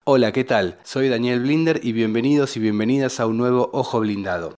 Hola, ¿qué tal? Soy Daniel Blinder y bienvenidos y bienvenidas a un nuevo Ojo Blindado.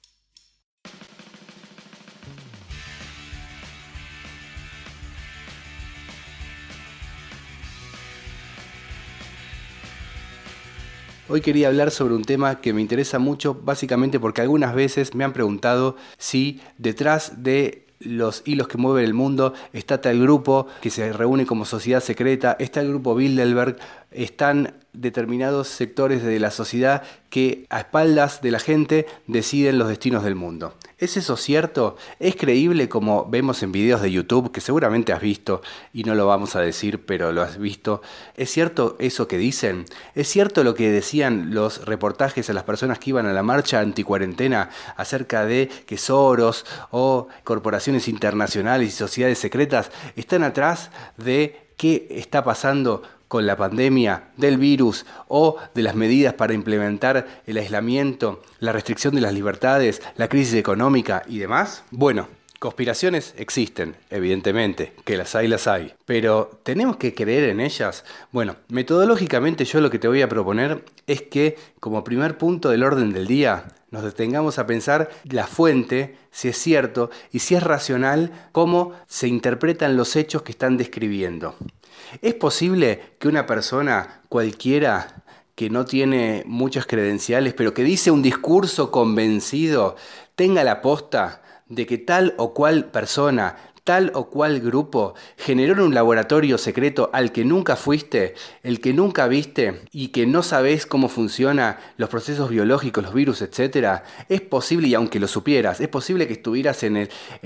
Hoy quería hablar sobre un tema que me interesa mucho, básicamente porque algunas veces me han preguntado si detrás de los hilos que mueven el mundo está tal grupo que se reúne como sociedad secreta, está el grupo Bilderberg, están determinados sectores de la sociedad que a espaldas de la gente deciden los destinos del mundo. ¿Es eso cierto? ¿Es creíble como vemos en videos de YouTube que seguramente has visto y no lo vamos a decir, pero lo has visto? ¿Es cierto eso que dicen? ¿Es cierto lo que decían los reportajes a las personas que iban a la marcha anticuarentena acerca de que Soros o corporaciones internacionales y sociedades secretas están atrás de qué está pasando con la pandemia del virus o de las medidas para implementar el aislamiento, la restricción de las libertades, la crisis económica y demás? Bueno, conspiraciones existen, evidentemente, que las hay, pero ¿tenemos que creer en ellas? Bueno, metodológicamente yo lo que te voy a proponer es que, como primer punto del orden del día, nos detengamos a pensar la fuente, si es cierto y si es racional, cómo se interpretan los hechos que están describiendo. ¿Es posible que una persona cualquiera que no tiene muchas credenciales, pero que dice un discurso convencido, tenga la posta de que tal o cual persona, tal o cual grupo generó un laboratorio secreto al que nunca fuiste, el que nunca viste y que no sabés cómo funcionan los procesos biológicos, los virus, etcétera? Es posible, y aunque lo supieras, es posible que estuvieras en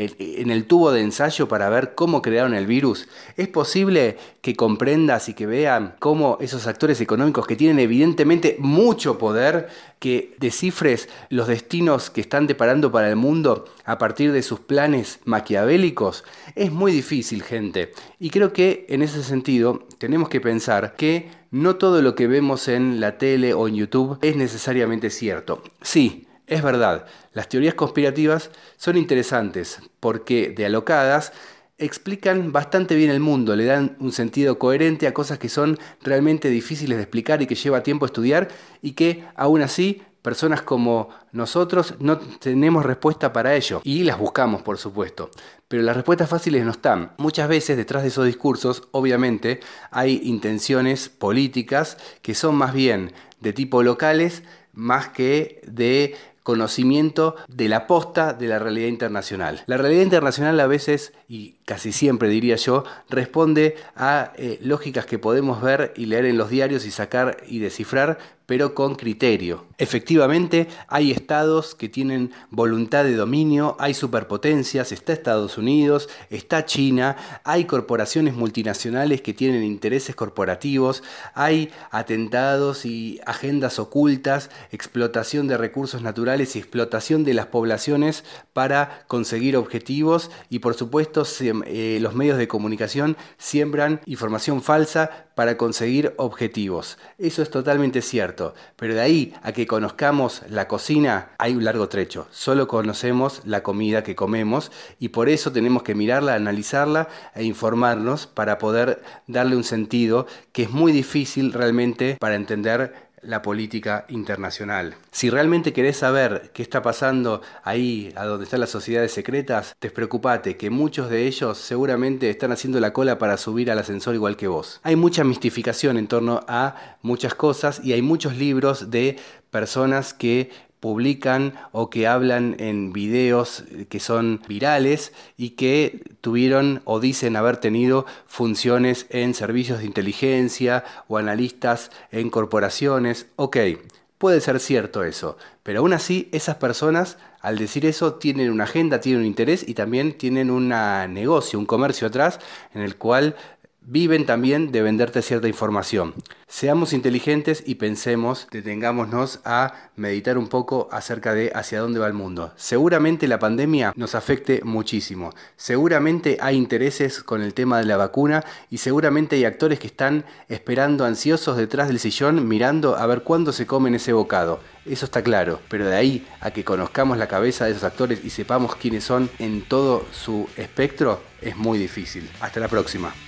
el tubo de ensayo para ver cómo crearon el virus. Es posible que comprendas y que vean cómo esos actores económicos que tienen evidentemente mucho poder, que descifres los destinos que están deparando para el mundo a partir de sus planes maquiavélicos. Es muy difícil, gente, y creo que en ese sentido tenemos que pensar que no todo lo que vemos en la tele o en YouTube es necesariamente cierto. Sí, es verdad, las teorías conspirativas son interesantes porque, de alocadas, explican bastante bien el mundo, le dan un sentido coherente a cosas que son realmente difíciles de explicar y que lleva tiempo estudiar y que, aún así, personas como nosotros no tenemos respuesta para ello y las buscamos, por supuesto. Pero las respuestas fáciles no están. Muchas veces detrás de esos discursos, obviamente, hay intenciones políticas que son más bien de tipo locales, más que de conocimiento de la posta de la realidad internacional. La realidad internacional a veces, y casi siempre diría yo, responde a lógicas que podemos ver y leer en los diarios y sacar y descifrar, pero con criterio. Efectivamente, hay estados que tienen voluntad de dominio, hay superpotencias, está Estados Unidos, está China, hay corporaciones multinacionales que tienen intereses corporativos, hay atentados y agendas ocultas, explotación de recursos naturales y explotación de las poblaciones para conseguir objetivos y, por supuesto, los medios de comunicación siembran información falsa para conseguir objetivos. Eso es totalmente cierto, pero de ahí a que conozcamos la cocina hay un largo trecho. Solo conocemos la comida que comemos y por eso tenemos que mirarla, analizarla e informarnos para poder darle un sentido que es muy difícil realmente para entender la política internacional. Si realmente querés saber qué está pasando ahí, a donde están las sociedades secretas, despreocupate, que muchos de ellos seguramente están haciendo la cola para subir al ascensor igual que vos. Hay mucha mistificación en torno a muchas cosas y hay muchos libros de personas que publican o que hablan en videos que son virales y que tuvieron o dicen haber tenido funciones en servicios de inteligencia o analistas en corporaciones. Ok, puede ser cierto eso, pero aún así esas personas al decir eso tienen una agenda, tienen un interés y también tienen un negocio, un comercio atrás en el cual viven también de venderte cierta información. Seamos inteligentes y pensemos, detengámonos a meditar un poco acerca de hacia dónde va el mundo. Seguramente la pandemia nos afecte muchísimo. Seguramente hay intereses con el tema de la vacuna y seguramente hay actores que están esperando ansiosos detrás del sillón mirando a ver cuándo se comen ese bocado. Eso está claro, pero de ahí a que conozcamos la cabeza de esos actores y sepamos quiénes son en todo su espectro, es muy difícil. Hasta la próxima.